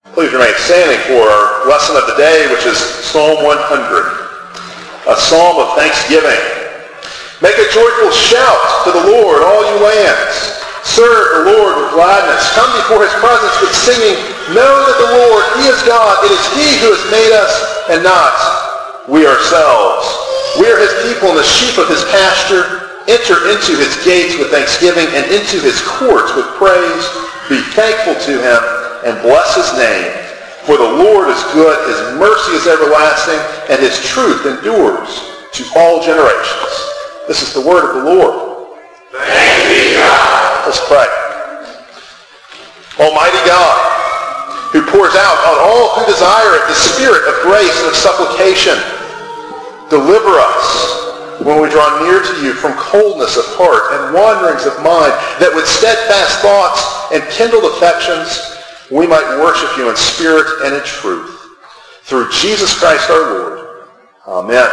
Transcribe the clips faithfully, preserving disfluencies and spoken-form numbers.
Please remain standing for our lesson of the day, which is Psalm one hundred, a psalm of thanksgiving. Make a joyful shout to the Lord, all you lands. Serve the Lord with gladness. Come before his presence with singing. Know that the Lord, he is God. It is he who has made us and not we ourselves. We are his people and the sheep of his pasture. Enter into his gates with thanksgiving and into his courts with praise. Be thankful to him and bless his name. For the Lord is good, his mercy is everlasting, and his truth endures to all generations. This is the word of the Lord. Thanks be to God. Let's pray. Almighty God, who pours out on all who desire it the spirit of grace and of supplication, deliver us when we draw near to you from coldness of heart and wanderings of mind, that with steadfast thoughts and kindled affections we might worship you in spirit and in truth. Through Jesus Christ our Lord. Amen.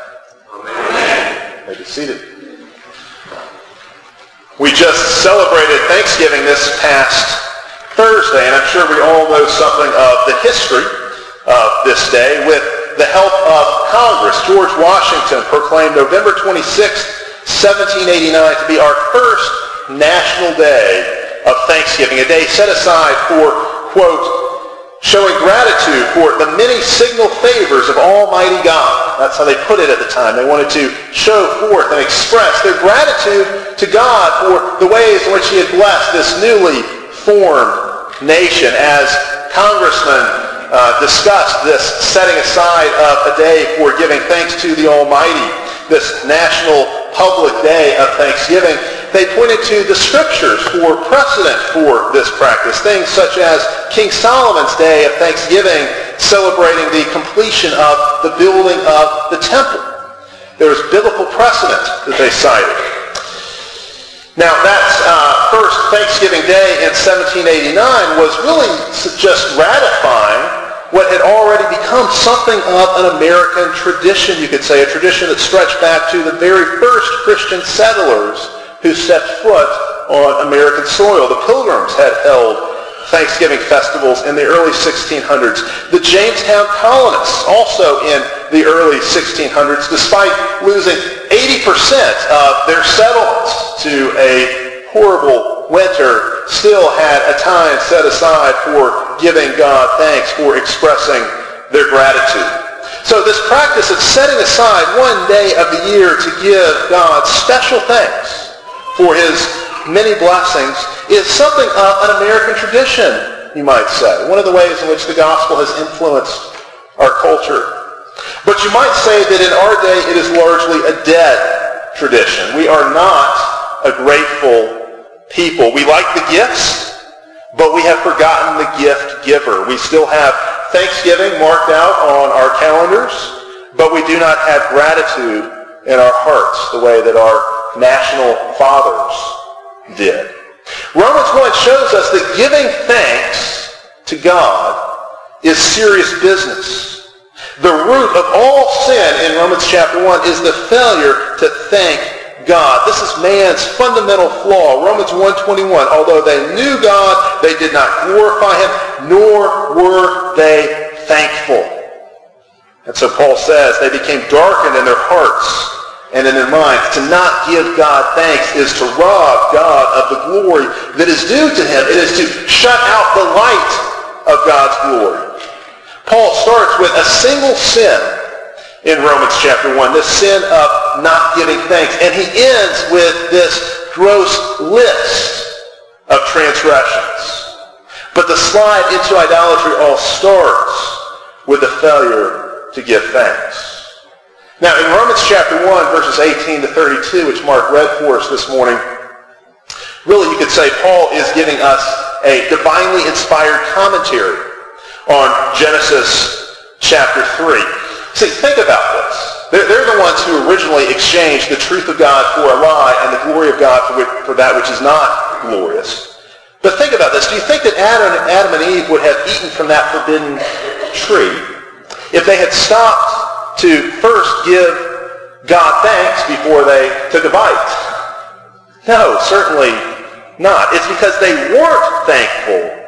Amen. You may be seated. We just celebrated Thanksgiving this past Thursday, and I'm sure we all know something of the history of this day. With the help of Congress, George Washington proclaimed November twenty-sixth, seventeen eighty-nine to be our first national day of Thanksgiving, a day set aside for, quote, showing gratitude for the many signal favors of Almighty God. That's how they put it at the time. They wanted to show forth and express their gratitude to God for the ways in which he had blessed this newly formed nation. As congressmen uh, discussed this setting aside of a day for giving thanks to the Almighty, this national public day of Thanksgiving, they pointed to the scriptures for precedent for this practice. Things such as King Solomon's Day of Thanksgiving, celebrating the completion of the building of the temple. There was biblical precedent that they cited. Now that uh, first Thanksgiving Day in seventeen eighty-nine was really just ratifying what had already become something of an American tradition, you could say, a tradition that stretched back to the very first Christian settlers who stepped foot on American soil. The Pilgrims had held Thanksgiving festivals in the early sixteen hundreds. The Jamestown colonists, also in the early sixteen hundreds, despite losing eighty percent of their settlements to a horrible winter, still had a time set aside for giving God thanks, for expressing their gratitude. So this practice of setting aside one day of the year to give God special thanks for his many blessings is something of an American tradition, you might say. One of the ways in which the gospel has influenced our culture. But you might say that in our day it is largely a dead tradition. We are not a grateful people. We like the gifts, but we have forgotten the gift giver. We still have Thanksgiving marked out on our calendars, but we do not have gratitude in our hearts the way that our national fathers did. Romans one shows us that giving thanks to God is serious business. The root of all sin in Romans chapter one is the failure to thank God. This is man's fundamental flaw. Romans one twenty-one, although they knew God, they did not glorify him, nor were they thankful. And so Paul says they became darkened in their hearts and in their minds. To not give God thanks is to rob God of the glory that is due to him. It is to shut out the light of God's glory. Paul starts with a single sin in Romans chapter one, this sin of not giving thanks. And he ends with this gross list of transgressions. But the slide into idolatry all starts with the failure to give thanks. Now, in Romans chapter one, verses eighteen to thirty-two, which Mark read for us this morning, really you could say Paul is giving us a divinely inspired commentary on Genesis chapter three. See, think about this. They're, they're the ones who originally exchanged the truth of God for a lie and the glory of God for, which, for that which is not glorious. But think about this. Do you think that Adam, Adam and Eve would have eaten from that forbidden tree if they had stopped to first give God thanks before they took a bite? No, certainly not. It's because they weren't thankful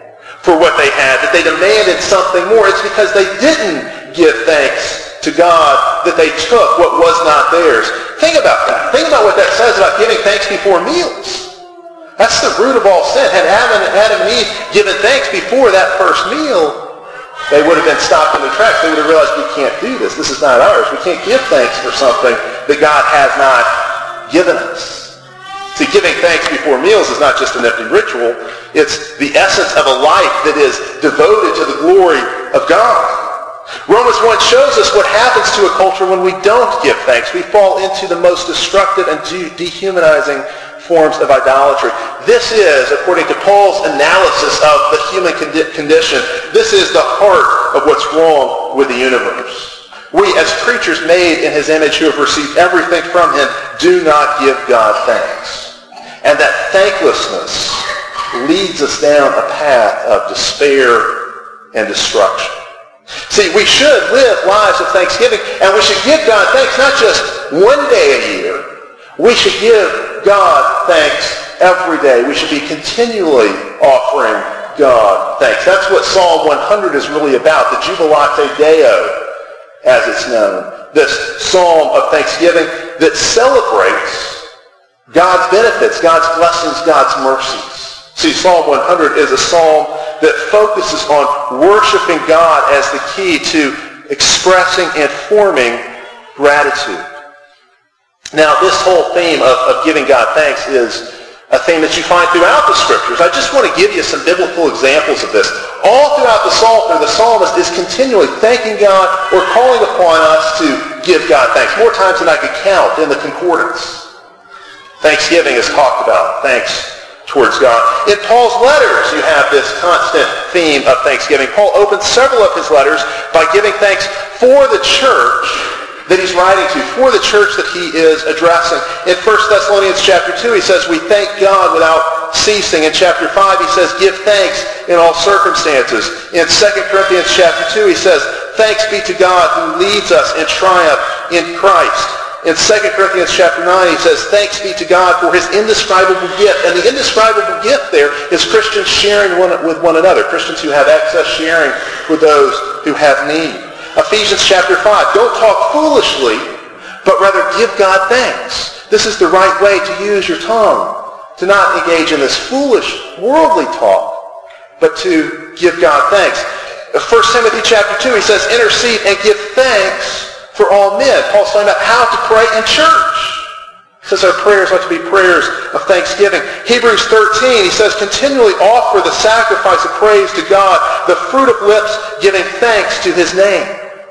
for what they had, that they demanded something more. It's because they didn't give thanks to God that they took what was not theirs. Think about that. Think about what that says about giving thanks before meals. That's the root of all sin. Had Adam, Adam and Eve given thanks before that first meal, they would have been stopped in their tracks. They would have realized, we can't do this. This is not ours. We can't give thanks for something that God has not given us. See, giving thanks before meals is not just an empty ritual. It's the essence of a life that is devoted to the glory of God. Romans one shows us what happens to a culture when we don't give thanks. We fall into the most destructive and de- dehumanizing forms of idolatry. This is, according to Paul's analysis of the human condi- condition, this is the heart of what's wrong with the universe. We, as creatures made in his image who have received everything from him, do not give God thanks. And that thanklessness leads us down a path of despair and destruction. See, we should live lives of thanksgiving, and we should give God thanks not just one day a year. We should give God thanks every day. We should be continually offering God thanks. That's what Psalm one hundred is really about, the Jubilate Deo, as it's known. This psalm of thanksgiving that celebrates God's benefits, God's blessings, God's mercies. See, Psalm one hundred is a psalm that focuses on worshiping God as the key to expressing and forming gratitude. Now, this whole theme of, of giving God thanks is a theme that you find throughout the Scriptures. I just want to give you some biblical examples of this. All throughout the Psalter, the psalmist is continually thanking God or calling upon us to give God thanks, more times than I could count in the concordance. Thanksgiving is talked about. Thanks towards God. In Paul's letters, you have this constant theme of thanksgiving. Paul opens several of his letters by giving thanks for the church that he's writing to, for the church that he is addressing. In First Thessalonians chapter two, he says, we thank God without ceasing. In chapter five, he says, give thanks in all circumstances. In Second Corinthians chapter two, he says, thanks be to God who leads us in triumph in Christ. In Second Corinthians chapter nine, he says, thanks be to God for his indescribable gift. And the indescribable gift there is Christians sharing one, with one another. Christians who have excess sharing with those who have need. Ephesians chapter five, don't talk foolishly, but rather give God thanks. This is the right way to use your tongue, to not engage in this foolish, worldly talk, but to give God thanks. First Timothy chapter two, he says, intercede and give thanks for all men. Paul's talking about how to pray in church. He says our prayers ought to be prayers of thanksgiving. Hebrews thirteen, he says, continually offer the sacrifice of praise to God, the fruit of lips giving thanks to his name.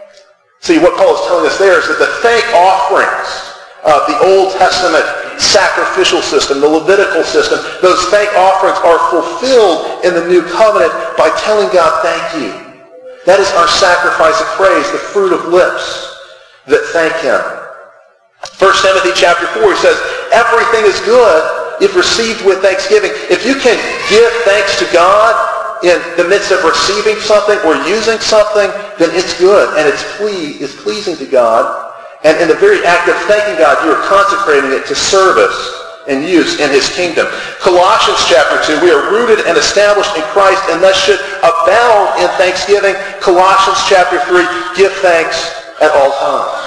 See, what Paul is telling us there is that the thank offerings of the Old Testament sacrificial system, the Levitical system, those thank offerings are fulfilled in the new covenant by telling God, thank you. That is our sacrifice of praise, the fruit of lips that thank him. First Timothy chapter four, he says, everything is good if received with thanksgiving. If you can give thanks to God in the midst of receiving something or using something, then it's good and it's ple- it's pleasing to God. And in the very act of thanking God, you are consecrating it to service and use in his kingdom. Colossians chapter two, we are rooted and established in Christ and thus should abound in thanksgiving. Colossians chapter three, give thanks at all times.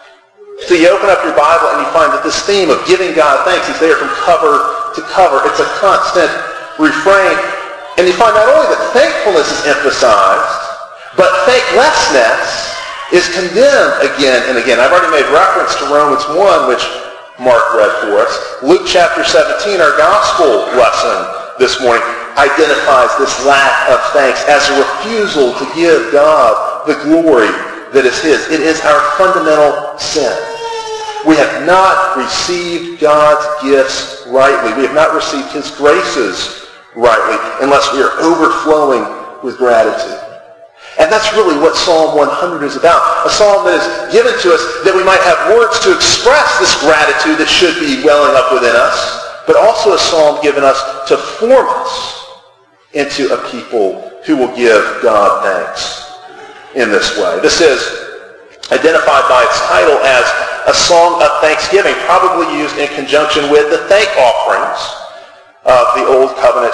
So you open up your Bible and you find that this theme of giving God thanks is there from cover to cover. It's a constant refrain. And you find not only that thankfulness is emphasized, but thanklessness is condemned again and again. I've already made reference to Romans one, which Mark read for us. Luke chapter seventeen, our gospel lesson this morning, identifies this lack of thanks as a refusal to give God the glory that is his. It is our fundamental sin. We have not received God's gifts rightly. We have not received his graces rightly unless we are overflowing with gratitude. And that's really what Psalm one hundred is about. A psalm that is given to us that we might have words to express this gratitude that should be welling up within us, but also a psalm given us to form us into a people who will give God thanks in this way. This is identified by its title as a song of thanksgiving, probably used in conjunction with the thank offerings of the Old Covenant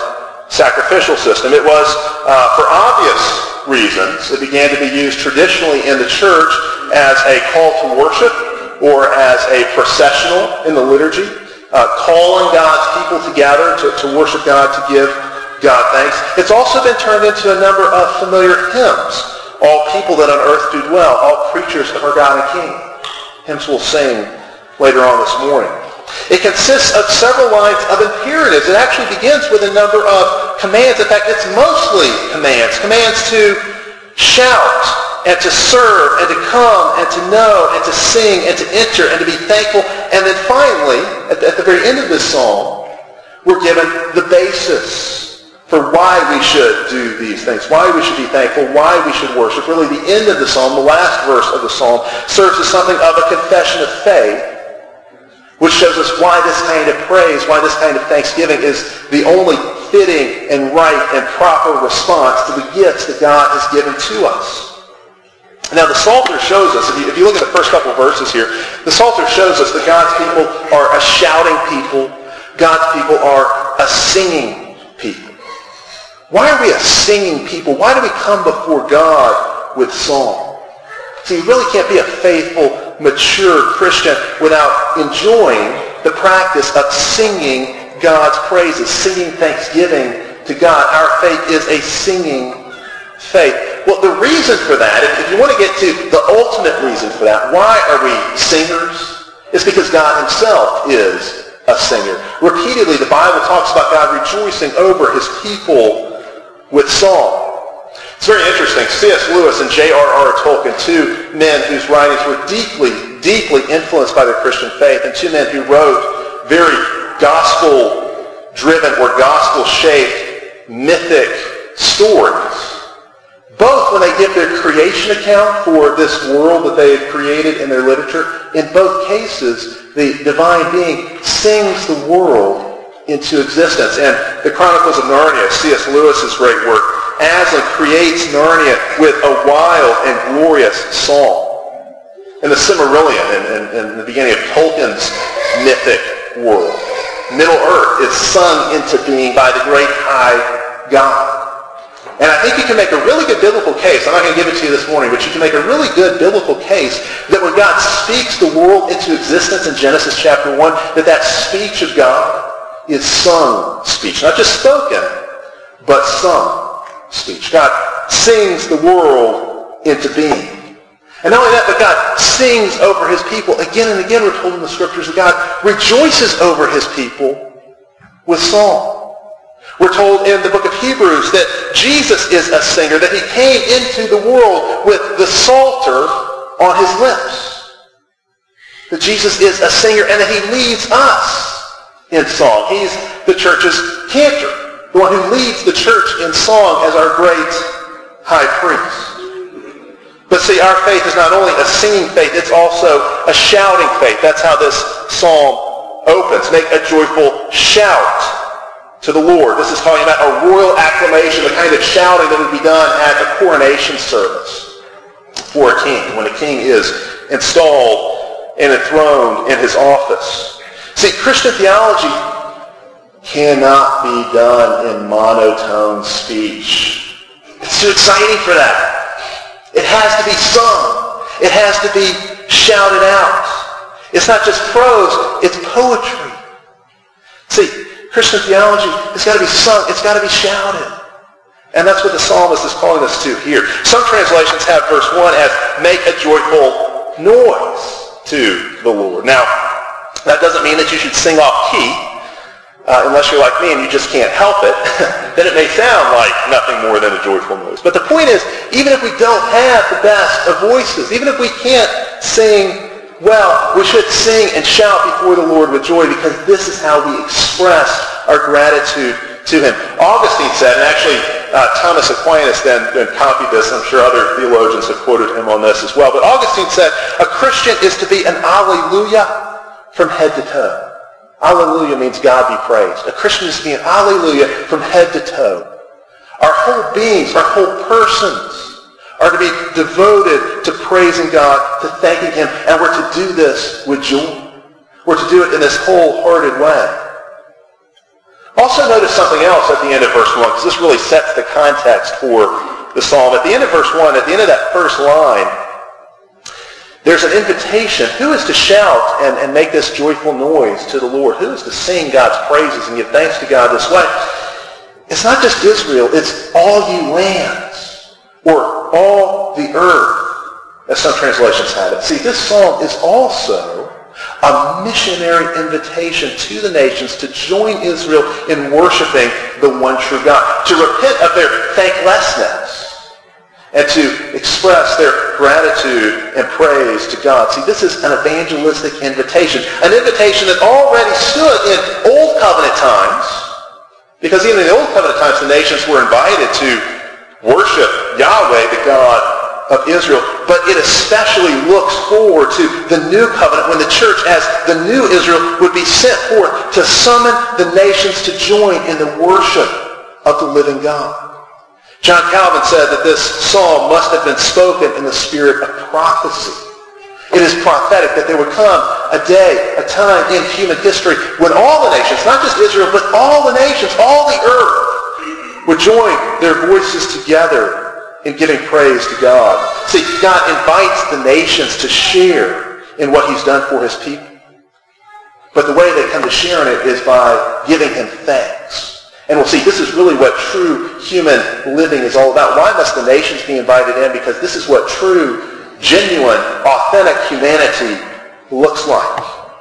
sacrificial system. It was, uh, for obvious reasons, it began to be used traditionally in the church as a call to worship or as a processional in the liturgy, uh, calling God's people together to, to worship God, to give God thanks. It's also been turned into a number of familiar hymns. All people that on earth do dwell, all creatures of our God and King. Hymns we'll sing later on this morning. It consists of several lines of imperatives. It actually begins with a number of commands. In fact, it's mostly commands. Commands to shout and to serve and to come and to know and to sing and to enter and to be thankful. And then finally, at the, at the very end of this psalm, we're given the basis for why we should do these things, why we should be thankful, why we should worship. Really, the end of the psalm, the last verse of the psalm, serves as something of a confession of faith, which shows us why this kind of praise, why this kind of thanksgiving is the only fitting and right and proper response to the gifts that God has given to us. Now, the Psalter shows us, if you, if you look at the first couple of verses here, the Psalter shows us that God's people are a shouting people. God's people are a singing people. Why are we a singing people? Why do we come before God with song? See, you really can't be a faithful, mature Christian without enjoying the practice of singing God's praises, singing thanksgiving to God. Our faith is a singing faith. Well, the reason for that, if you want to get to the ultimate reason for that, why are we singers? It's because God himself is a singer. Repeatedly, the Bible talks about God rejoicing over his people with song. It's very interesting. C S Lewis and J R R Tolkien, two men whose writings were deeply, deeply influenced by their Christian faith, and two men who wrote very gospel-driven or gospel-shaped mythic stories. Both, when they give their creation account for this world that they have created in their literature, in both cases, the divine being sings the world into existence. And the Chronicles of Narnia, C S Lewis's great work, Aslan creates Narnia with a wild and glorious song. And the Silmarillion, in, in, in the beginning of Tolkien's mythic world, Middle-earth is sung into being by the great high God. And I think you can make a really good biblical case, I'm not going to give it to you this morning, but you can make a really good biblical case that when God speaks the world into existence in Genesis chapter one, that that speech of God is sung speech. Not just spoken, but sung speech. God sings the world into being. And not only that, but God sings over his people. Again and again we're told in the scriptures that God rejoices over his people with song. We're told in the book of Hebrews that Jesus is a singer, that he came into the world with the psalter on his lips. That Jesus is a singer and that he leads us in song. He's the church's cantor, the one who leads the church in song as our great high priest. But see, our faith is not only a singing faith, it's also a shouting faith. That's how this psalm opens. Make a joyful shout to the Lord. This is talking about a royal acclamation, the kind of shouting that would be done at a coronation service for a king, when a king is installed and enthroned in his office. See, Christian theology cannot be done in monotone speech. It's too exciting for that. It has to be sung. It has to be shouted out. It's not just prose, it's poetry. See, Christian theology has got to be sung. It's got to be shouted. And that's what the psalmist is calling us to here. Some translations have verse one as make a joyful noise to the Lord. Now, that doesn't mean that you should sing off key, uh, unless you're like me and you just can't help it. Then it may sound like nothing more than a joyful noise. But the point is, even if we don't have the best of voices, even if we can't sing well, we should sing and shout before the Lord with joy, because this is how we express our gratitude to him. Augustine said, and actually uh, Thomas Aquinas then, then copied this, I'm sure other theologians have quoted him on this as well, but Augustine said, a Christian is to be an alleluia from head to toe. Alleluia means God be praised. A Christian is to be an alleluia from head to toe. Our whole beings, our whole persons are to be devoted to praising God, to thanking him, and we're to do this with joy. We're to do it in this wholehearted way. Also notice something else at the end of verse one, because this really sets the context for the psalm. At the end of verse one, at the end of that first line, there's an invitation. Who is to shout and, and make this joyful noise to the Lord? Who is to sing God's praises and give thanks to God this way? It's not just Israel. It's all you lands, or all the earth, as some translations have it. See, this psalm is also a missionary invitation to the nations to join Israel in worshiping the one true God, to repent of their thanklessness, and to express their gratitude and praise to God. See, this is an evangelistic invitation, an invitation that already stood in Old Covenant times, because even in the Old Covenant times, the nations were invited to worship Yahweh, the God of Israel, but it especially looks forward to the new covenant when the church, as the new Israel, would be sent forth to summon the nations to join in the worship of the living God. John Calvin said that this psalm must have been spoken in the spirit of prophecy. It is prophetic that there would come a day, a time in human history when all the nations, not just Israel, but all the nations, all the earth, would join their voices together in giving praise to God. See, God invites the nations to share in what he's done for his people. But the way they come to share in it is by giving him thanks. And we'll see, this is really what true human living is all about. Why must the nations be invited in? Because this is what true, genuine, authentic humanity looks like.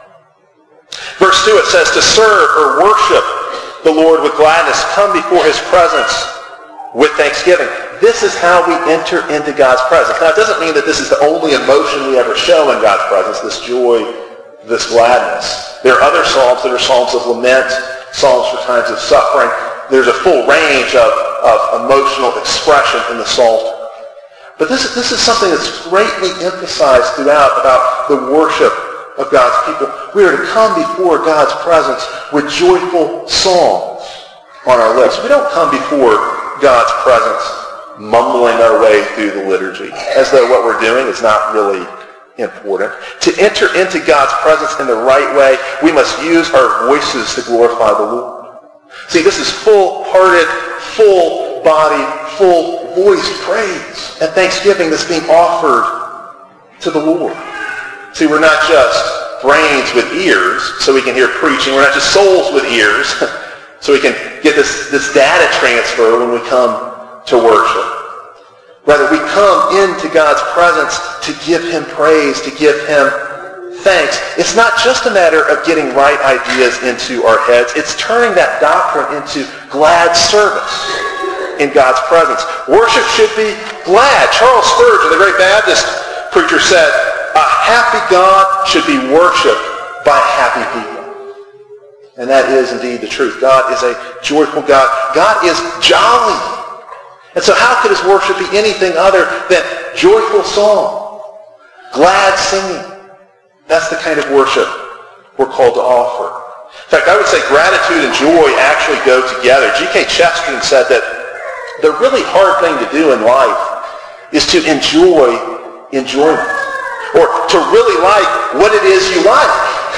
Verse two, it says, to serve or worship the Lord with gladness, come before his presence with thanksgiving. This is how we enter into God's presence. Now, it doesn't mean that this is the only emotion we ever show in God's presence, this joy, this gladness. There are other psalms that are psalms of lament, psalms for times of suffering. There's a full range of, of emotional expression in the Psalter. But this, this is something that's greatly emphasized throughout about the worship of God's people. We are to come before God's presence with joyful songs on our lips. We don't come before God's presence mumbling our way through the liturgy, as though what we're doing is not really important. To enter into God's presence in the right way, we must use our voices to glorify the Lord. See, this is full-hearted, full-bodied, full-voiced praise and thanksgiving that's being offered to the Lord. See, we're not just brains with ears so we can hear preaching. We're not just souls with ears so we can get this, this data transfer when we come to worship. Rather, we come into God's presence to give him praise, to give him thanks. It's not just a matter of getting right ideas into our heads. It's turning that doctrine into glad service in God's presence. Worship should be glad. Charles Spurgeon, the great Baptist preacher, said, a happy God should be worshipped by happy people. And that is indeed the truth. God is a joyful God. God is jolly. And so how could his worship be anything other than joyful song, glad singing? That's the kind of worship we're called to offer. In fact, I would say gratitude and joy actually go together. G K Chesterton said that the really hard thing to do in life is to enjoy enjoyment, or to really like what it is you like.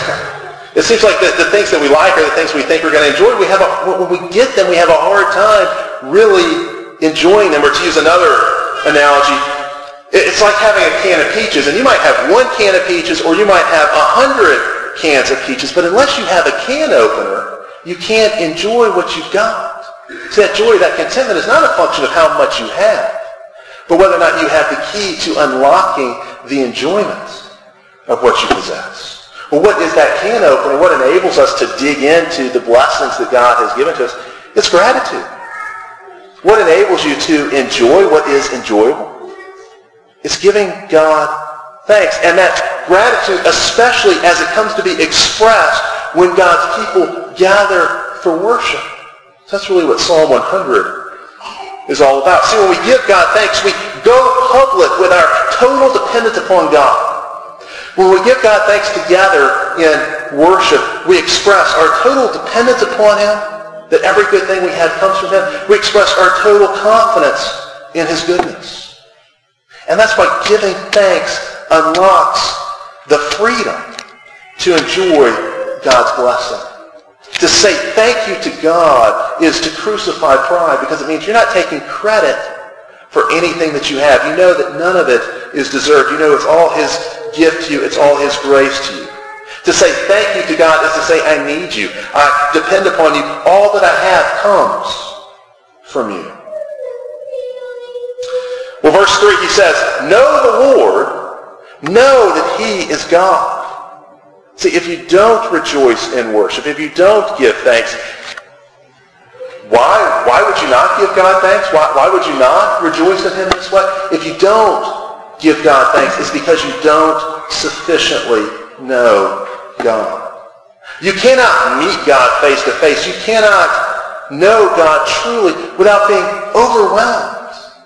It seems like the, the things that we like are the things we think we're going to enjoy. We have a, when we get them, we have a hard time really enjoying them. Or to use another analogy, it's like having a can of peaches, and you might have one can of peaches or you might have a hundred cans of peaches, but unless you have a can opener, you can't enjoy what you've got. So that joy, that contentment is not a function of how much you have, but whether or not you have the key to unlocking the enjoyment of what you possess. Well, what is that can opener? What enables us to dig into the blessings that God has given to us? It's gratitude. What enables you to enjoy what is enjoyable? It's giving God thanks. And that gratitude, especially as it comes to be expressed when God's people gather for worship. So that's really what Psalm one hundred is all about. See, when we give God thanks, we go public with our total dependence upon God. When we give God thanks together in worship, we express our total dependence upon him, that every good thing we have comes from him. We express our total confidence in his goodness. And that's why giving thanks unlocks the freedom to enjoy God's blessing. To say thank you to God is to crucify pride, because it means you're not taking credit for anything that you have. You know that none of it is deserved. You know it's all his gift to you. It's all his grace to you. To say thank you to God is to say, I need you. I depend upon you. All that I have comes from you. Well, verse three, he says, know the Lord. Know that he is God. See, if you don't rejoice in worship, if you don't give thanks, why, why would you not give God thanks? Why, why would you not rejoice in him this way? If you don't give God thanks, it's because you don't sufficiently know God. You cannot meet God face to face. You cannot know God truly without being overwhelmed,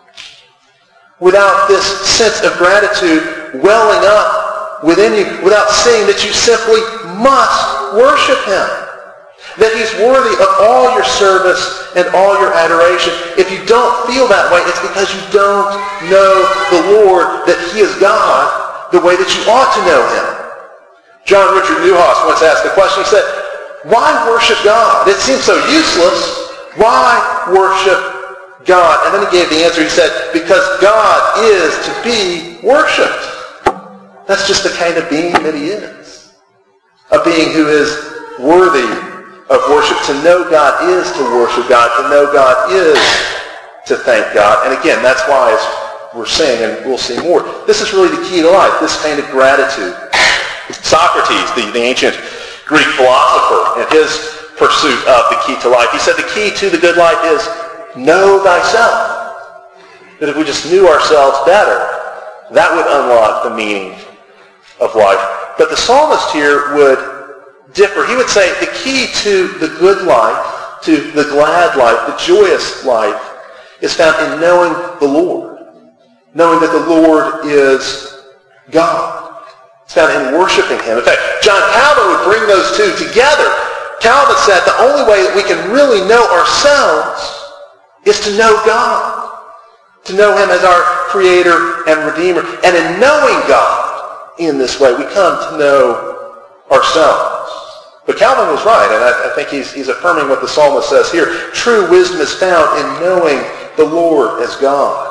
without this sense of gratitude welling up within you, without seeing that you simply must worship him, that he's worthy of all your service and all your adoration. If you don't feel that way, it's because you don't know the Lord, that he is God, the way that you ought to know him. John Richard Newhouse once asked a question. He said, why worship God? It seems so useless. Why worship God? And then he gave the answer. He said, because God is to be worshipped. That's just the kind of being that he is. A being who is worthy of worship. To know God is to worship God. To know God is to thank God. And again, that's why, as we're saying, and we'll see more, this is really the key to life, this kind of gratitude. Socrates, the, the ancient Greek philosopher, in his pursuit of the key to life, he said the key to the good life is know thyself. That if we just knew ourselves better, that would unlock the meaning of life. But the psalmist here would differ. He would say the key to the good life, to the glad life, the joyous life, is found in knowing the Lord. Knowing that the Lord is God. It's found in worshiping him. In fact, John Calvin would bring those two together. Calvin said the only way that we can really know ourselves is to know God. To know him as our Creator and Redeemer. And in knowing God in this way, we come to know ourselves. But Calvin was right, and I, I think he's, he's affirming what the psalmist says here. True wisdom is found in knowing the Lord as God.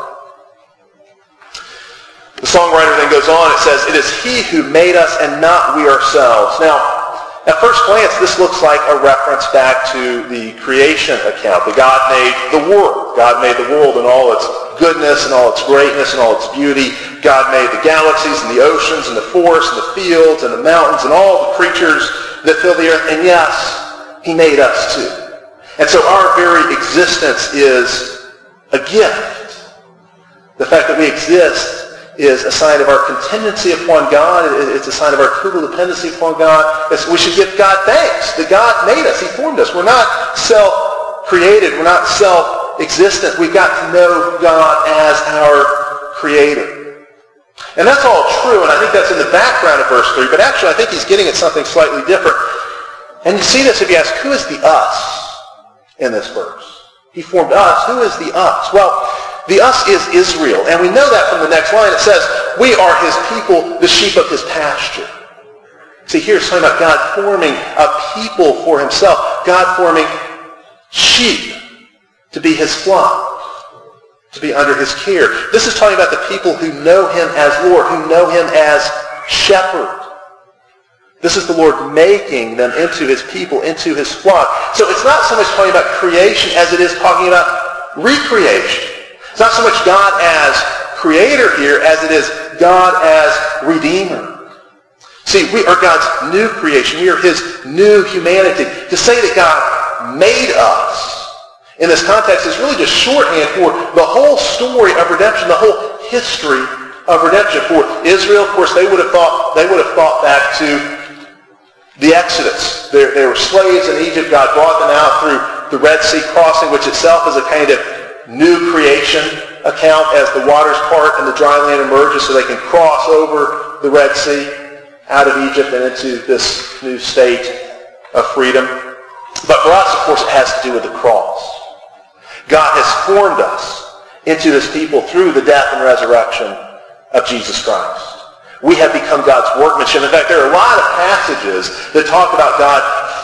The songwriter then goes on, it says, it is he who made us and not we ourselves. Now, at first glance, this looks like a reference back to the creation account. That God made the world. God made the world in all its goodness and all its greatness and all its beauty. God made the galaxies and the oceans and the forests and the fields and the mountains and all the creatures that fill the earth. And yes, he made us too. And so our very existence is a gift. The fact that we exist is a sign of our contingency upon God. It's a sign of our total dependency upon God. It's, we should give God thanks that God made us. He formed us. We're not self-created. We're not self-existent. We've got to know God as our Creator. And that's all true, and I think that's in the background of verse three, but actually I think he's getting at something slightly different. And you see this if you ask, who is the us in this verse? He formed us. Who is the us? Well, the us is Israel, and we know that from the next line. It says, we are his people, the sheep of his pasture. See, here it's talking about God forming a people for himself, God forming sheep to be his flock, to be under his care. This is talking about the people who know him as Lord, who know him as shepherd. This is the Lord making them into his people, into his flock. So it's not so much talking about creation as it is talking about recreation. It's not so much God as creator here as it is God as redeemer. See, we are God's new creation. We are his new humanity. To say that God made us in this context is really just shorthand for the whole story of redemption, the whole history of redemption. For Israel, of course, they would have thought, they would have thought back to the Exodus. They, they were slaves in Egypt. God brought them out through the Red Sea crossing, which itself is a kind of new creation account as the waters part and the dry land emerges so they can cross over the Red Sea out of Egypt and into this new state of freedom. But for us, of course, it has to do with the cross. God has formed us into his people through the death and resurrection of Jesus Christ. We have become God's workmanship. In fact, there are a lot of passages that talk about God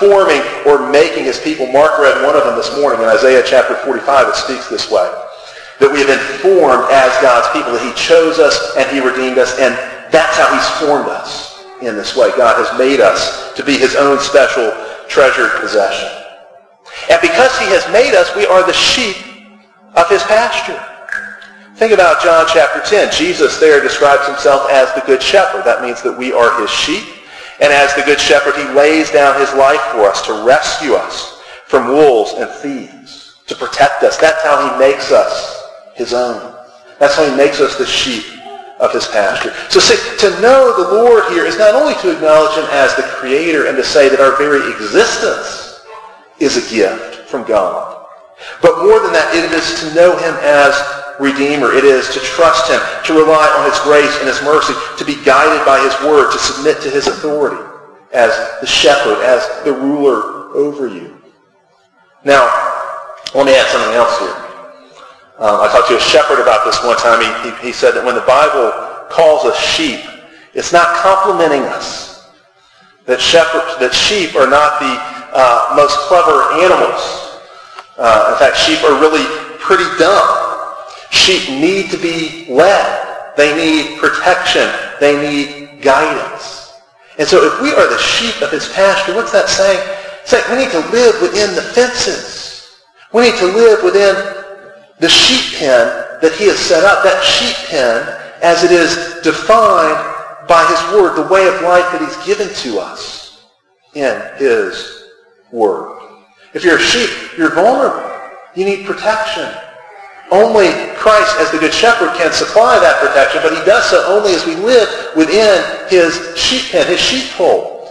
forming or making his people. Mark read one of them this morning in Isaiah chapter forty-five. It speaks this way. That we have been formed as God's people, that he chose us and he redeemed us, and that's how he's formed us in this way. God has made us to be his own special treasured possession. And because he has made us, we are the sheep of his pasture. Think about John chapter ten. Jesus there describes himself as the good shepherd. That means that we are his sheep. And as the good shepherd, he lays down his life for us to rescue us from wolves and thieves, to protect us. That's how he makes us his own. That's how he makes us the sheep of his pasture. So see, to know the Lord here is not only to acknowledge him as the creator and to say that our very existence is a gift from God. But more than that, it is to know him as Redeemer. It is to trust him, to rely on his grace and his mercy, to be guided by his word, to submit to his authority as the shepherd, as the ruler over you. Now, let me add something else here. Um, I talked to a shepherd about this one time. He, he, he said that when the Bible calls us sheep, it's not complimenting us. That shepherds, that sheep are not the uh, most clever animals. Uh, in fact, sheep are really pretty dumb. Sheep need to be led. They need protection. They need guidance. And so if we are the sheep of his pasture, what's that saying? It's saying we need to live within the fences. We need to live within the sheep pen that he has set up, that sheep pen as it is defined by his word, the way of life that he's given to us in his word. If you're a sheep, you're vulnerable. You need protection. Only Christ as the good shepherd can supply that protection, but he does so only as we live within his sheep pen, his sheepfold.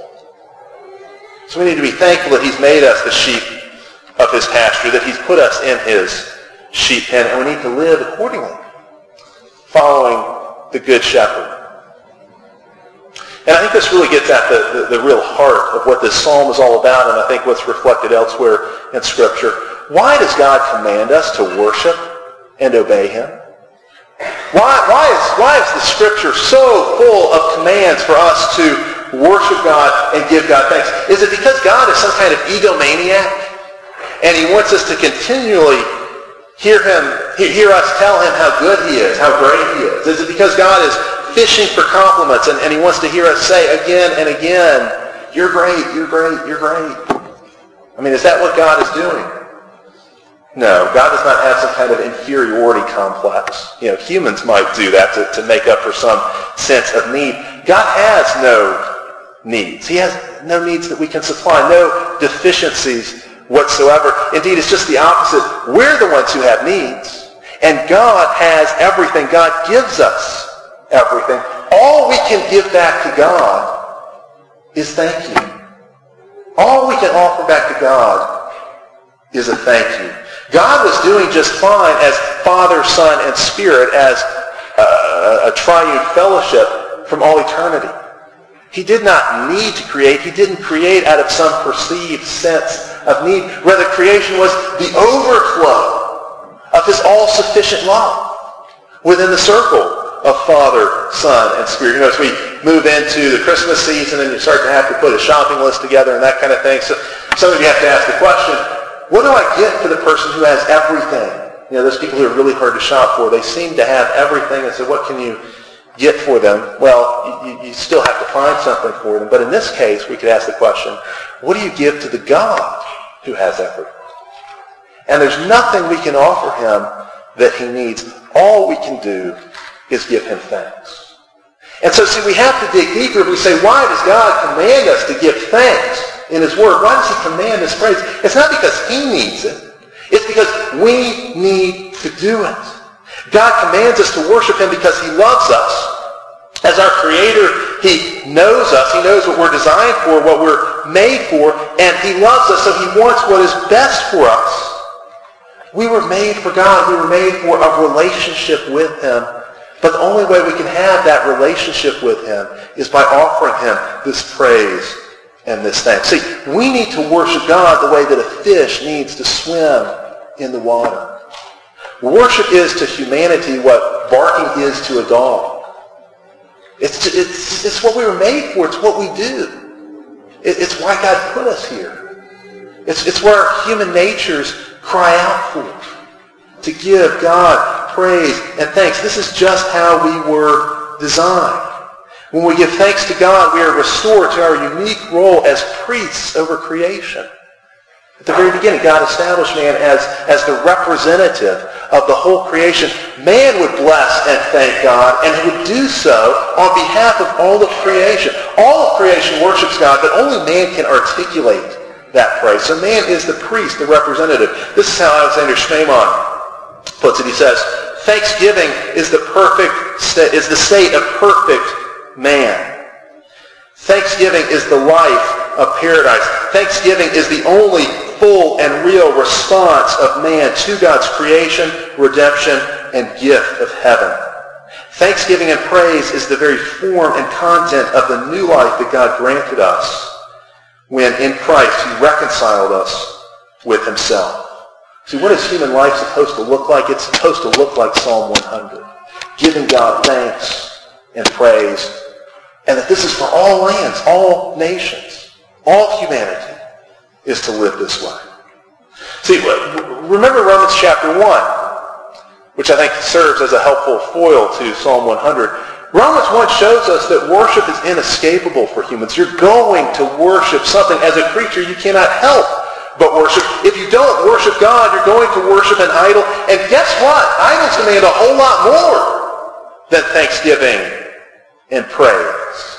So we need to be thankful that he's made us the sheep of his pasture, that he's put us in his sheep pen, and we need to live accordingly, following the good shepherd. And I think this really gets at the, the, the real heart of what this psalm is all about, and I think what's reflected elsewhere in Scripture. Why does God command us to worship and obey him? Why, why, is, why is the Scripture so full of commands for us to worship God and give God thanks? Is it because God is some kind of egomaniac, and he wants us to continually Hear him, hear us tell him how good he is, how great he is? Is it because God is fishing for compliments and, and he wants to hear us say again and again, you're great, you're great, you're great? I mean, is that what God is doing? No, God does not have some kind of inferiority complex. You know, humans might do that to, to make up for some sense of need. God has no needs. He has no needs that we can supply, no deficiencies whatsoever. Indeed, it's just the opposite. We're the ones who have needs. And God has everything. God gives us everything. All we can give back to God is thank you. All we can offer back to God is a thank you. God was doing just fine as Father, Son, and Spirit, as a, a triune fellowship from all eternity. He did not need to create. He didn't create out of some perceived sense of need. Rather, creation was the overflow of his all-sufficient love within the circle of Father, Son, and Spirit. You know, as we move into the Christmas season and you start to have to put a shopping list together and that kind of thing, so some of you have to ask the question, what do I get for the person who has everything? You know, those people who are really hard to shop for, they seem to have everything, and so what can you get for them? Well, you, you still have to find something for them. But in this case, we could ask the question, what do you give to the God who has everything? And there's nothing we can offer him that he needs. All we can do is give him thanks. And so, see, we have to dig deeper. We say, why does God command us to give thanks in his word? Why does he command this praise? It's not because he needs it. It's because we need to do it. God commands us to worship him because he loves us. As our Creator, he knows us. He knows what we're designed for, what we're made for, and he loves us, so he wants what is best for us. We were made for God. We were made for a relationship with him. But the only way we can have that relationship with him is by offering him this praise and this thanks. See, we need to worship God the way that a fish needs to swim in the water. Worship is to humanity what barking is to a dog. It's, it's, it's what we were made for. It's what we do. It's why God put us here. It's, it's where our human natures cry out for, to give God praise and thanks. This is just how we were designed. When we give thanks to God, we are restored to our unique role as priests over creation. At the very beginning, God established man as, as the representative of the whole creation. Man would bless and thank God, and he would do so on behalf of all of creation. All of creation worships God, but only man can articulate that praise. So man is the priest, the representative. This is how Alexander Schmemann puts it. He says, thanksgiving is the perfect sta- is the state of perfect man. Thanksgiving is the life of paradise. Thanksgiving is the only full and real response of man to God's creation, redemption, and gift of heaven. Thanksgiving and praise is the very form and content of the new life that God granted us when in Christ he reconciled us with himself. See, what is human life supposed to look like? It's supposed to look like Psalm one hundred. Giving God thanks and praise. And that this is for all lands, all nations, all humanity is to live this way. See, remember Romans chapter one, which I think serves as a helpful foil to Psalm one hundred. Romans one shows us that worship is inescapable for humans. You're going to worship something. As a creature, you cannot help but worship. If you don't worship God, you're going to worship an idol. And guess what? Idols demand a whole lot more than thanksgiving and praise.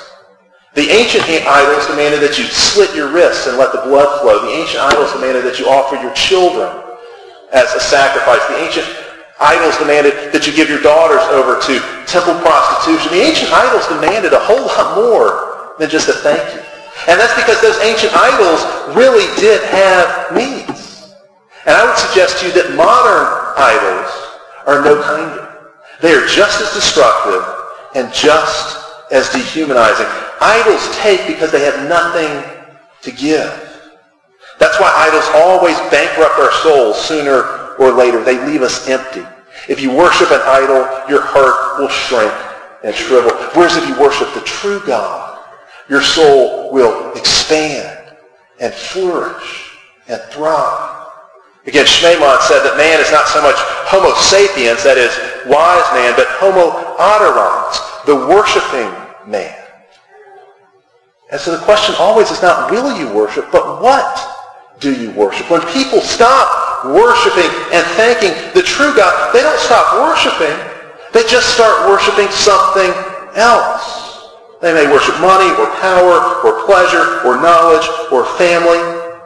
The ancient idols demanded that you slit your wrists and let the blood flow. The ancient idols demanded that you offer your children as a sacrifice. The ancient idols demanded that you give your daughters over to temple prostitution. The ancient idols demanded a whole lot more than just a thank you. And that's because those ancient idols really did have needs. And I would suggest to you that modern idols are no kinder. They are just as destructive and just as dehumanizing. Idols take because they have nothing to give. That's why idols always bankrupt our souls sooner or later. They leave us empty. If you worship an idol, your heart will shrink and shrivel. Whereas if you worship the true God, your soul will expand and flourish and thrive. Again, Schmemann said that man is not so much homo sapiens, that is, wise man, but homo adorans, the worshiping man. And so the question always is not will you worship, but what do you worship? When people stop worshiping and thanking the true God, they don't stop worshiping. They just start worshiping something else. They may worship money or power or pleasure or knowledge or family.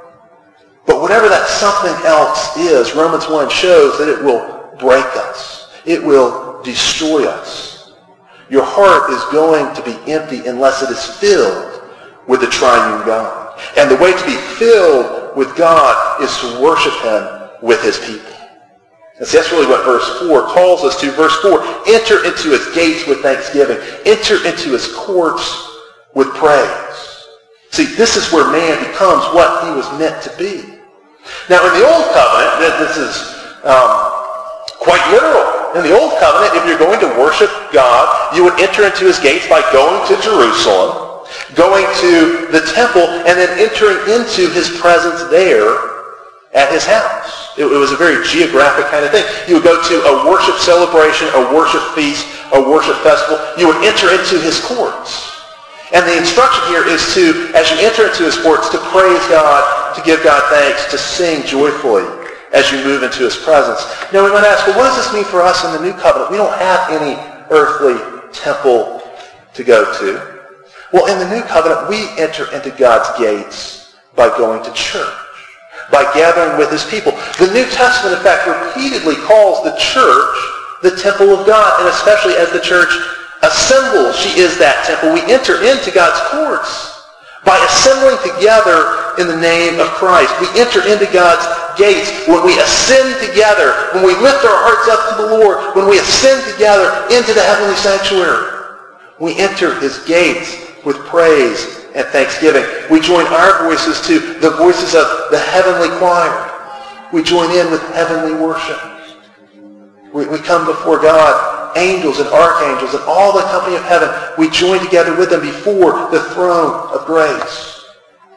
But whatever that something else is, Romans one shows that it will break us. It will destroy us. Your heart is going to be empty unless it is filled with the triune God. And the way to be filled with God is to worship him with his people. And see, that's really what verse four calls us to. Verse four, enter into his gates with thanksgiving. Enter into his courts with praise. See, this is where man becomes what he was meant to be. Now, in the Old Covenant, this is um, quite literal. In the Old Covenant, if you're going to worship God, you would enter into his gates by going to Jerusalem, going to the temple, and then entering into his presence there at his house. It, it was a very geographic kind of thing. You would go to a worship celebration, a worship feast, a worship festival. You would enter into his courts. And the instruction here is to, as you enter into his courts, to praise God, to give God thanks, to sing joyfully as you move into his presence. Now we might ask, well, what does this mean for us in the new covenant? We don't have any earthly temple to go to. Well, in the new covenant, we enter into God's gates by going to church, by gathering with his people. The New Testament, in fact, repeatedly calls the church the temple of God, and especially as the church assembles, she is that temple. We enter into God's courts by assembling together in the name of Christ. We enter into God's gates when we ascend together, when we lift our hearts up to the Lord, when we ascend together into the heavenly sanctuary. We enter his gates with praise and thanksgiving. We join our voices to the voices of the heavenly choir. We join in with heavenly worship. We, we come before God, angels and archangels and all the company of heaven. We join together with them before the throne of grace.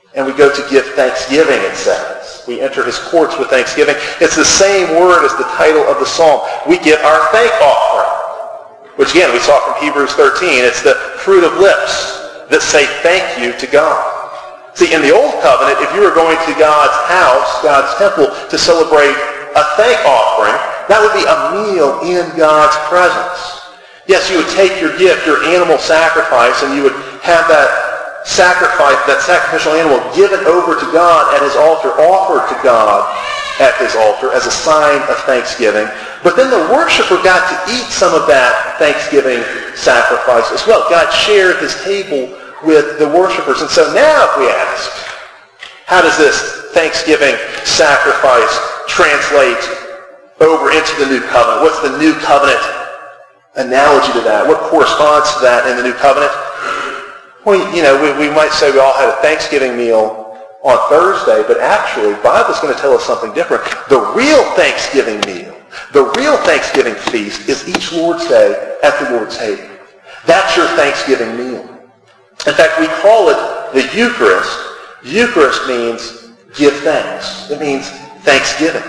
and we go to give thanksgiving, it says. We enter his courts with thanksgiving. It's the same word as the title of the psalm. We give our thank offering, which again we saw from Hebrews thirteen. It's the fruit of lips that say thank you to God. See, in the Old Covenant, if you were going to God's house, God's temple, to celebrate a thank offering, that would be a meal in God's presence. Yes, you would take your gift, your animal sacrifice, and you would have that sacrifice, that sacrificial animal given over to God at his altar, offered to God at his altar as a sign of thanksgiving. But then the worshiper got to eat some of that thanksgiving sacrifice as well. God shared his table with the worshipers. And so now if we ask, how does this thanksgiving sacrifice translate over into the new covenant? What's the new covenant analogy to that? What corresponds to that in the new covenant? Well, you know, we, we might say we all had a Thanksgiving meal on Thursday, but actually, the Bible's going to tell us something different. The real Thanksgiving meal, the real Thanksgiving feast is each Lord's Day at the Lord's table. That's your Thanksgiving meal. In fact, we call it the Eucharist. Eucharist means give thanks. It means thanksgiving.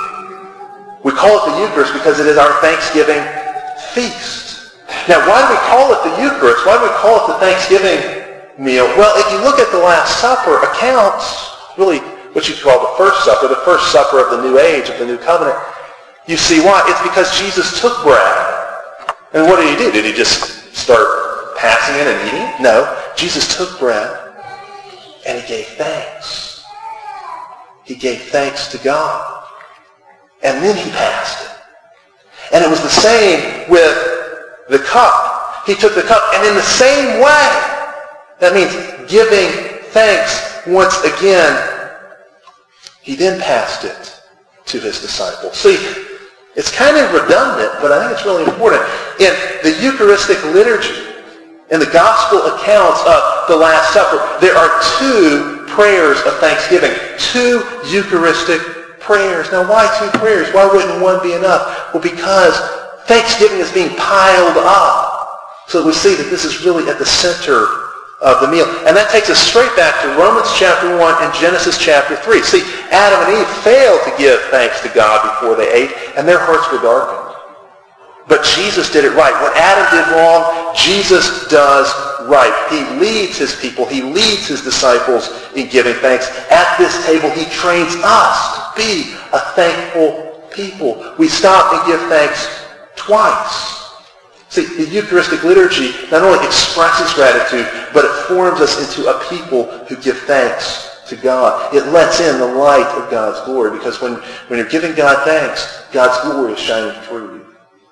We call it the Eucharist because it is our Thanksgiving feast. Now, why do we call it the Eucharist? Why do we call it the Thanksgiving meal? Well, if you look at the Last Supper accounts, really what you call the First Supper, the First Supper of the New Age, of the New Covenant, you see why. It's because Jesus took bread, and what did he do? Did he just start passing it and eating it? No. Jesus took bread, and he gave thanks. He gave thanks to God. And then he passed it. And it was the same with the cup. He took the cup, and in the same way, that means giving thanks once again, he then passed it to his disciples. See, it's kind of redundant, but I think it's really important. In the Eucharistic liturgy, in the gospel accounts of the Last Supper, there are two prayers of thanksgiving, two Eucharistic prayers. Now, why two prayers? Why wouldn't one be enough? Well, because thanksgiving is being piled up. So we see that this is really at the center of the meal. And that takes us straight back to Romans chapter one and Genesis chapter three. See, Adam and Eve failed to give thanks to God before they ate, and their hearts were darkened. But Jesus did it right. What Adam did wrong, Jesus does right. He leads his people. He leads his disciples in giving thanks. At this table, he trains us to be a thankful people. We stop and give thanks twice. See, the Eucharistic liturgy not only expresses gratitude, but it forms us into a people who give thanks to God. It lets in the light of God's glory, because when, when you're giving God thanks, God's glory is shining through you.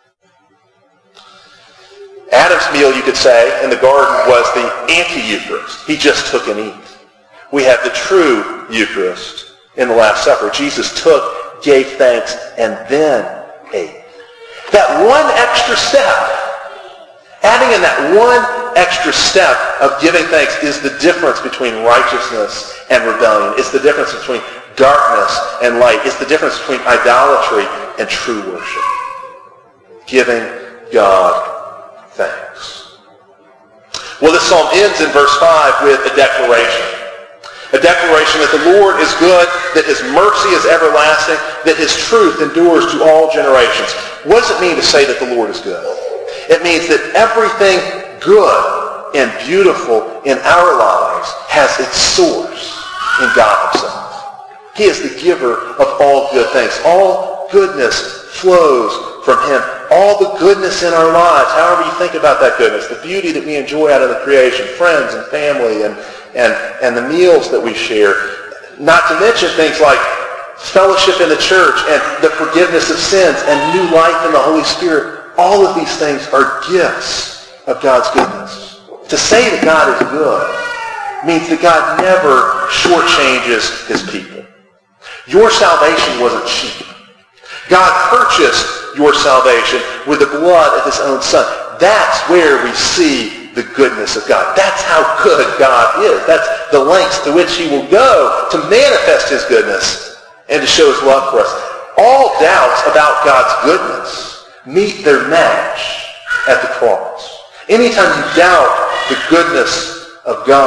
Adam's meal, you could say, in the garden was the anti-Eucharist. He just took and eat. We have the true Eucharist in the Last Supper. Jesus took, gave thanks, and then ate. That one extra step, adding in that one extra step of giving thanks, is the difference between righteousness and rebellion. It's the difference between darkness and light. It's the difference between idolatry and true worship. Giving God thanks. Well, this psalm ends in verse five with a declaration. A declaration that the Lord is good, that his mercy is everlasting, that his truth endures to all generations. What does it mean to say that the Lord is good? It means that everything good and beautiful in our lives has its source in God himself. He is the giver of all good things. All goodness flows from him. All the goodness in our lives, however you think about that goodness, the beauty that we enjoy out of the creation, friends and family, and, and, and the meals that we share, not to mention things like fellowship in the church and the forgiveness of sins and new life in the Holy Spirit. All of these things are gifts of God's goodness. To say that God is good means that God never shortchanges his people. Your salvation wasn't cheap. God purchased your salvation with the blood of his own Son. That's where we see the goodness of God. That's how good God is. That's the lengths to which he will go to manifest his goodness and to show his love for us. All doubts about God's goodness meet their match at the cross. Anytime you doubt the goodness of God,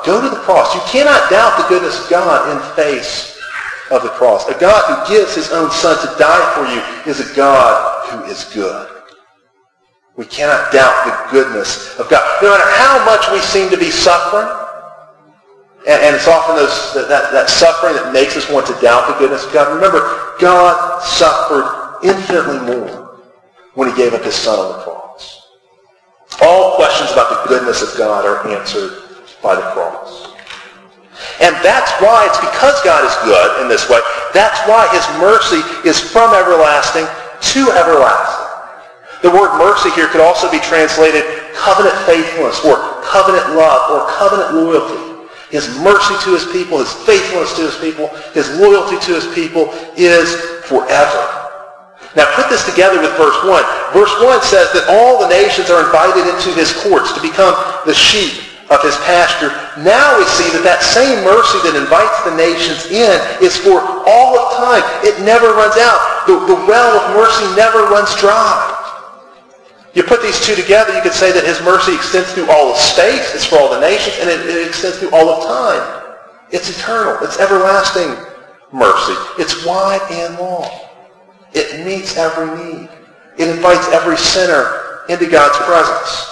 Go to the cross. You cannot doubt the goodness of God in face of the cross. A God who gives his own son to die for you is a God who is good. We cannot doubt the goodness of God. No matter how much we seem to be suffering, and, and it's often those, that, that, that suffering that makes us want to doubt the goodness of God. Remember, God suffered infinitely more when he gave up his son on the cross. All questions about the goodness of God are answered by the cross. And that's why, it's because God is good in this way, that's why his mercy is from everlasting to everlasting. The word mercy here could also be translated covenant faithfulness or covenant love or covenant loyalty. His mercy to his people, his faithfulness to his people, his loyalty to his people is forever. Now put this together with verse one. Verse one says that all the nations are invited into his courts to become the sheep of his pasture. Now we see that that same mercy that invites the nations in is for all of time. It never runs out. The, the well of mercy never runs dry. You put these two together, you could say that his mercy extends through all of space, it's for all the nations, and it, it extends through all of time. It's eternal. It's everlasting mercy. It's wide and long. It meets every need. It invites every sinner into God's presence.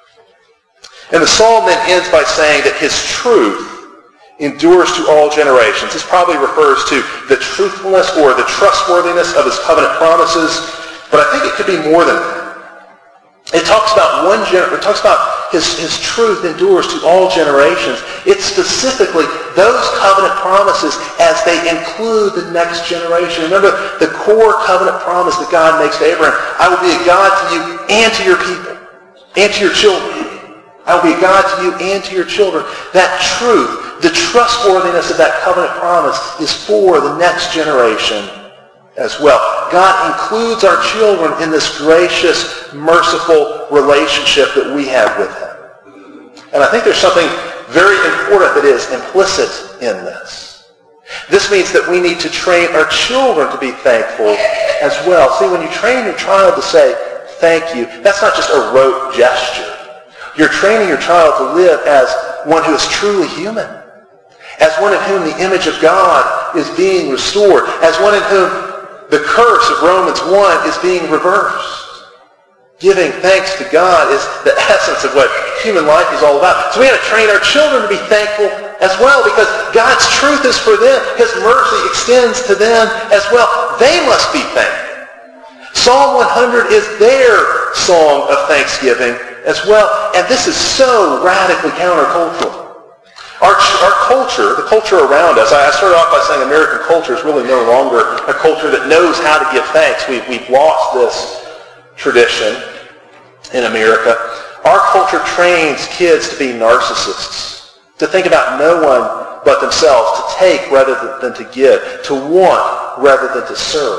And the psalm then ends by saying that his truth endures to all generations. This probably refers to the truthfulness or the trustworthiness of his covenant promises, but I think it could be more than that. It talks about one gener- it talks about his, his truth endures to all generations. It's specifically those covenant promises as they include the next generation. Remember the core covenant promise that God makes to Abraham. I will be a God to you and to your people and to your children. I will be a God to you and to your children. That truth, the trustworthiness of that covenant promise is for the next generation as well. God includes our children in this gracious, merciful relationship that we have with him. And I think there's something very important that is implicit in this. This means that we need to train our children to be thankful as well. See, when you train your child to say thank you, that's not just a rote gesture. You're training your child to live as one who is truly human, as one in whom the image of God is being restored, as one in whom the curse of Romans one is being reversed. Giving thanks to God is the essence of what human life is all about. So we have to train our children to be thankful as well because God's truth is for them. His mercy extends to them as well. They must be thankful. Psalm one hundred is their song of thanksgiving as well. And this is so radically countercultural. Our, our culture, the culture around us, I started off by saying American culture is really no longer a culture that knows how to give thanks. We've, we've lost this tradition in America. Our culture trains kids to be narcissists, to think about no one but themselves, to take rather than to give, to want rather than to serve.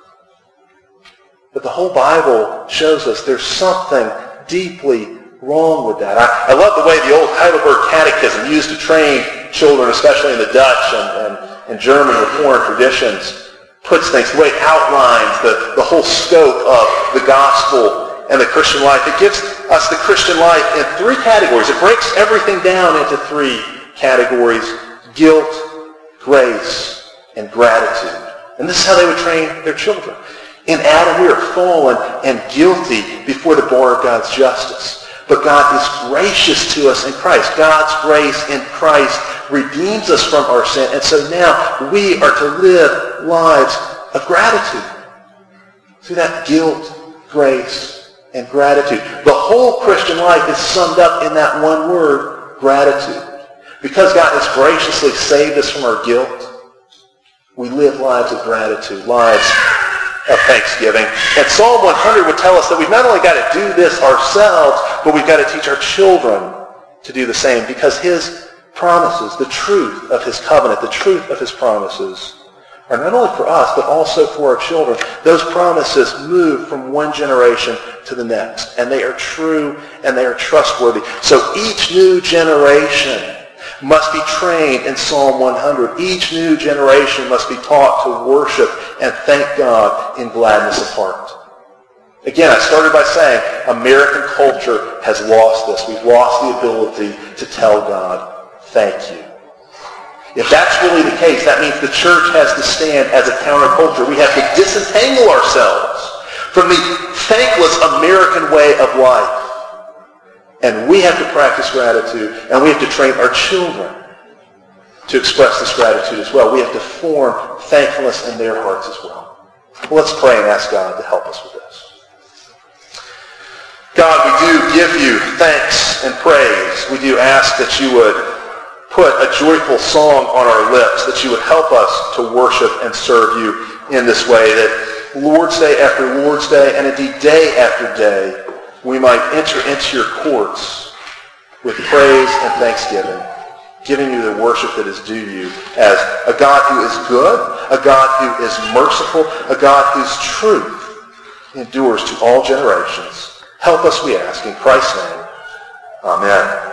But the whole Bible shows us there's something deeply wrong with that. I, I love the way the old Heidelberg Catechism used to train children, especially in the Dutch and, and, and German Reformed traditions, puts things, the way it outlines the, the whole scope of the gospel and the Christian life. It gives us the Christian life in three categories. It breaks everything down into three categories: guilt, grace, and gratitude. And this is how they would train their children. In Adam, we are fallen and guilty before the bar of God's justice. But God is gracious to us in Christ. God's grace in Christ redeems us from our sin. And so now we are to live lives of gratitude. Through that guilt, grace, and gratitude. The whole Christian life is summed up in that one word, gratitude. Because God has graciously saved us from our guilt, we live lives of gratitude, lives of thanksgiving. And Psalm one hundred would tell us that we've not only got to do this ourselves, but we've got to teach our children to do the same, because his promises, the truth of his covenant, the truth of his promises are not only for us, but also for our children. Those promises move from one generation to the next, and they are true and they are trustworthy. So each new generation must be trained in Psalm one hundred. Each new generation must be taught to worship and thank God in gladness of heart. Again, I started by saying American culture has lost this. We've lost the ability to tell God thank you. If that's really the case, that means the church has to stand as a counterculture. We have to disentangle ourselves from the thankless American way of life. And we have to practice gratitude, and we have to train our children to express this gratitude as well. We have to form thankfulness in their hearts as well. Well, let's pray and ask God to help us with this. God, we do give you thanks and praise. We do ask that you would put a joyful song on our lips, that you would help us to worship and serve you in this way, that Lord's Day after Lord's Day, and indeed day after day, we might enter into your courts with praise and thanksgiving, giving you the worship that is due you as a God who is good, a God who is merciful, a God whose truth endures to all generations. Help us, we ask, in Christ's name. Amen.